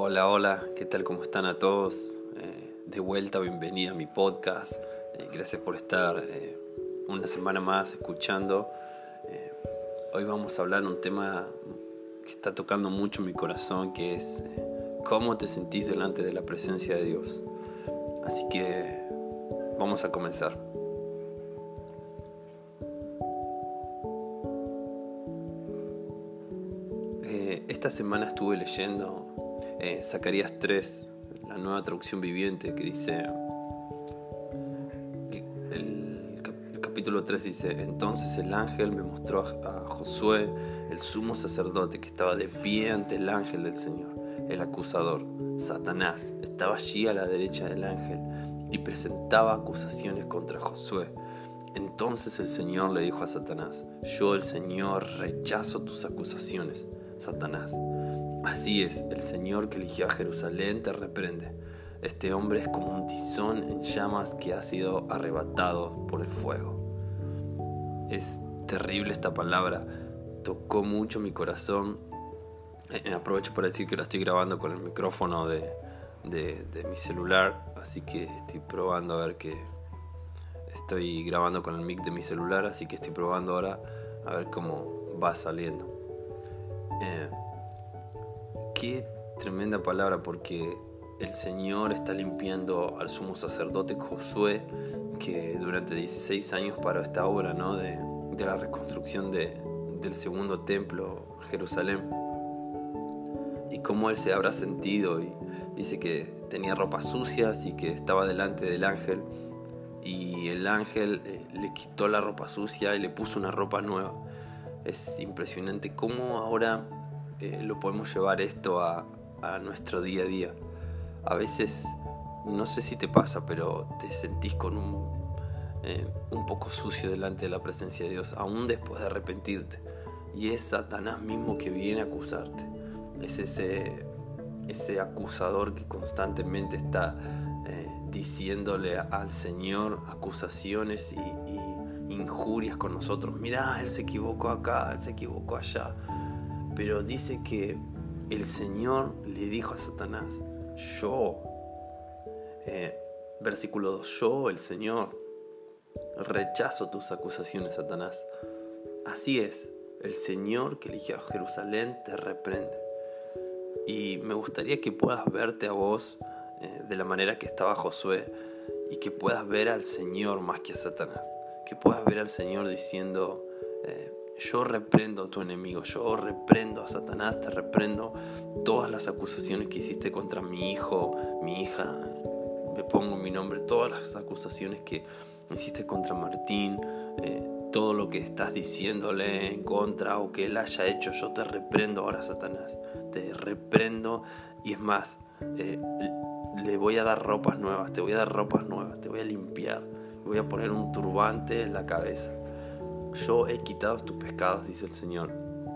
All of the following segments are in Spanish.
Hola, hola, ¿qué tal? ¿Cómo están a todos? De vuelta, bienvenida a mi podcast. Gracias por estar una semana más escuchando. Hoy vamos a hablar de un tema que está tocando mucho mi corazón, que es cómo te sentís delante de la presencia de Dios. Así que vamos a comenzar. Esta semana estuve leyendo Zacarías 3, la nueva traducción viviente, que dice, el capítulo 3 dice: entonces el ángel me mostró a Josué, el sumo sacerdote, que estaba de pie ante el ángel del Señor. El acusador, Satanás, estaba allí a la derecha del ángel y presentaba acusaciones contra Josué. Entonces el Señor le dijo a Satanás: yo, el Señor, rechazo tus acusaciones, Satanás. Así es, el Señor que eligió a Jerusalén te reprende. Este hombre es como un tizón en llamas que ha sido arrebatado por el fuego. Es terrible esta palabra, tocó mucho mi corazón. Aprovecho para decir que lo estoy grabando con el micrófono de mi celular, así que estoy probando a ver que estoy grabando con el mic de mi celular, así que estoy probando ahora a ver cómo va saliendo. Qué tremenda palabra, porque el Señor está limpiando al sumo sacerdote Josué, que durante 16 años paró esta obra, ¿no? de la reconstrucción del segundo templo, Jerusalén, y cómo él se habrá sentido. Y dice que tenía ropas sucias y que estaba delante del ángel, y el ángel le quitó la ropa sucia y le puso una ropa nueva. Es impresionante cómo ahora lo podemos llevar esto a nuestro día a día. A veces, no sé si te pasa, pero te sentís con un poco sucio delante de la presencia de Dios, aún después de arrepentirte. Y es Satanás mismo que viene a acusarte. Es ese acusador que constantemente está diciéndole al Señor acusaciones y injurias con nosotros. Mirá, él se equivocó acá, él se equivocó allá. Pero dice que el Señor le dijo a Satanás: yo, versículo 2, yo, el Señor, rechazo tus acusaciones, Satanás. Así es, el Señor que eligió a Jerusalén te reprende. Y me gustaría que puedas verte a vos de la manera que estaba Josué, y que puedas ver al Señor más que a Satanás. Que puedas ver al Señor diciendo: yo reprendo a tu enemigo, yo reprendo a Satanás, te reprendo todas las acusaciones que hiciste contra mi hijo, mi hija, me pongo mi nombre, todas las acusaciones que hiciste contra Martín, todo lo que estás diciéndole en contra o que él haya hecho, yo te reprendo ahora, Satanás, te reprendo. Y es más, le voy a dar ropas nuevas, te voy a dar ropas nuevas, te voy a limpiar, voy a poner un turbante en la cabeza. Yo he quitado tus pecados, dice el Señor.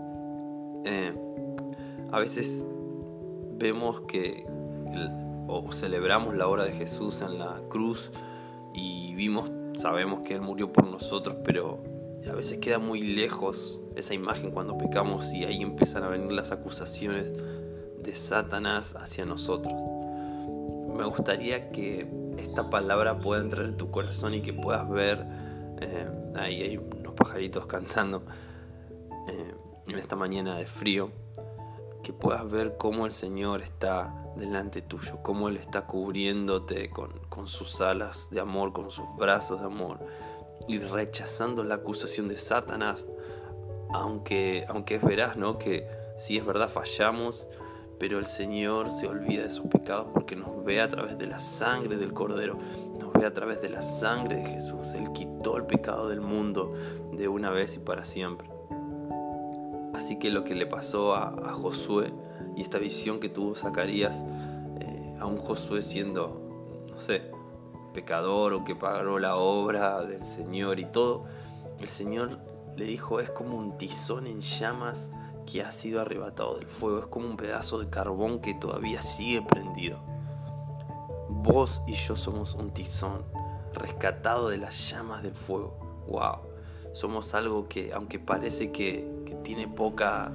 A veces vemos que o celebramos la obra de Jesús en la cruz y sabemos que Él murió por nosotros, pero a veces queda muy lejos esa imagen cuando pecamos, y ahí empiezan a venir las acusaciones de Satanás hacia nosotros. Me gustaría que esta palabra pueda entrar en tu corazón y que puedas ver, ahí hay unos pajaritos cantando en esta mañana de frío, que puedas ver cómo el Señor está delante tuyo, cómo Él está cubriéndote con sus alas de amor, con sus brazos de amor, y rechazando la acusación de Satanás. Aunque es veraz, ¿no? Que sí, es verdad, fallamos, pero el Señor se olvida de sus pecados porque nos ve a través de la sangre del Cordero, nos ve a través de la sangre de Jesús. Él quitó el pecado del mundo de una vez y para siempre. Así que lo que le pasó a Josué, y esta visión que tuvo Zacarías, a un Josué siendo, no sé, pecador, o que pagó la obra del Señor y todo, el Señor le dijo: es como un tizón en llamas que ha sido arrebatado del fuego, es como un pedazo de carbón que todavía sigue prendido. Vos y yo somos un tizón rescatado de las llamas del fuego. ¡Wow! Somos algo que, aunque parece que tiene poca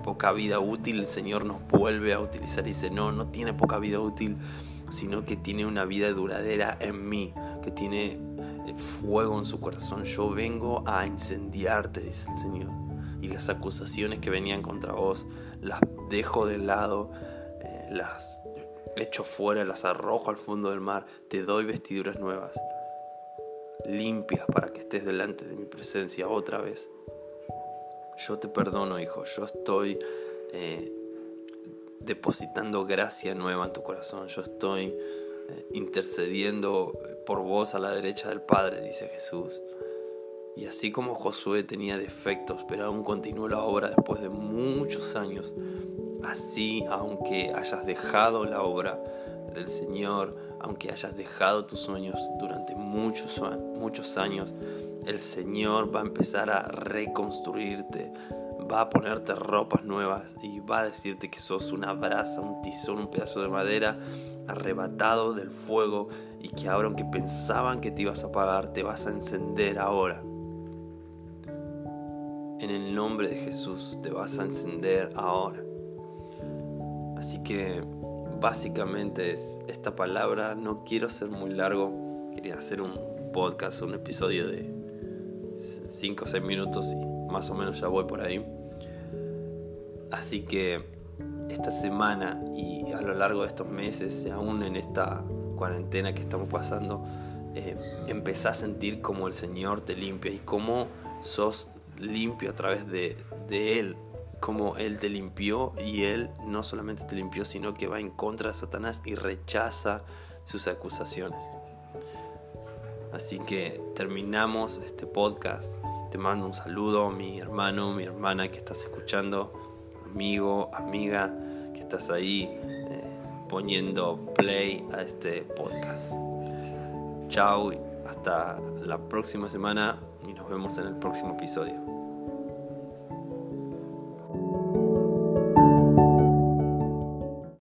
poca vida útil, el Señor nos vuelve a utilizar y dice, no tiene poca vida útil, sino que tiene una vida duradera en mí, que tiene fuego en su corazón. Yo vengo a incendiarte, dice el Señor, y las acusaciones que venían contra vos las dejo de lado, las echo fuera, las arrojo al fondo del mar. Te doy vestiduras nuevas, limpias, para que estés delante de mi presencia otra vez. Yo te perdono, hijo. Yo estoy depositando gracia nueva en tu corazón. Yo estoy intercediendo por vos a la derecha del Padre, dice Jesús. Y así como Josué tenía defectos, pero aún continuó la obra después de muchos años, así, aunque hayas dejado la obra del Señor, aunque hayas dejado tus sueños durante muchos años, el Señor va a empezar a reconstruirte, va a ponerte ropas nuevas y va a decirte que sos una brasa, un tizón, un pedazo de madera arrebatado del fuego, y que ahora, aunque pensaban que te ibas a apagar, te vas a encender ahora. En el nombre de Jesús te vas a encender ahora. Así que básicamente es esta palabra. No quiero ser muy largo, quería hacer un podcast, un episodio de 5 o 6 minutos y más o menos ya voy por ahí. Así que esta semana y a lo largo de estos meses, aún en esta cuarentena que estamos pasando, empezá a sentir cómo el Señor te limpia y cómo sos limpio a través de Él, cómo Él te limpió, y Él no solamente te limpió, sino que va en contra de Satanás y rechaza sus acusaciones. Así que terminamos este podcast. Te mando un saludo, mi hermano, mi hermana que estás escuchando, amigo, amiga que estás ahí poniendo play a este podcast. Chao, hasta la próxima semana y nos vemos en el próximo episodio.